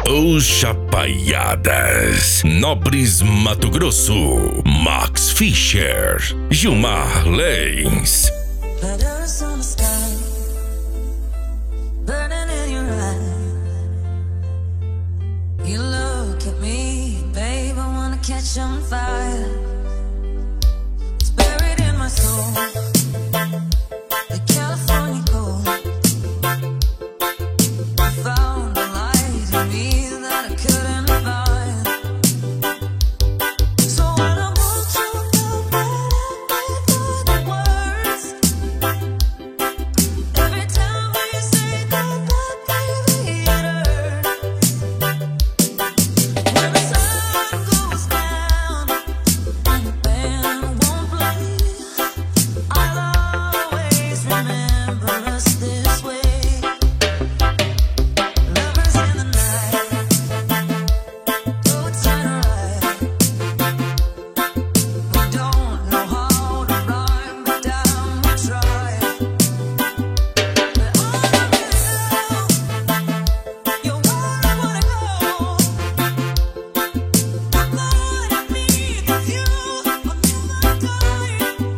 Os Chapaiadas, Nobres Mato Grosso, Max Fischer, Gilmar Leis. Letters on the sky, burning in your eye. You look at me, babe, I wanna catch on fire. It's buried in my soul, the California gold. I found a light in me that I couldn't find. So when I want you to better the words, every time we say goodbye, baby, it hurts. When the sun goes down and the band won't play, I'll always remember us this way. Lovers in the night, though it's alright. We don't know how to rhyme, but damn, we try. But all I really know, you're where I wanna go. The part of me that's you, I'll never die.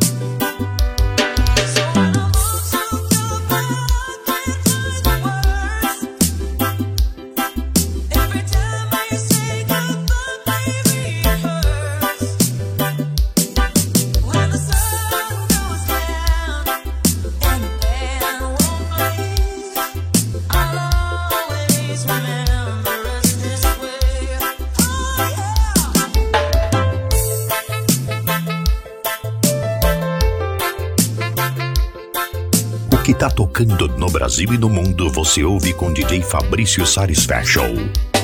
So when I want you to back, can't find the words. Every time I say goodbye, baby, it hurts. When the sun goes down and the band won't play, I'll always remember us this way. Oh O que tá tocando no Brasil e no mundo você ouve com DJ Fabrício Satisfaction.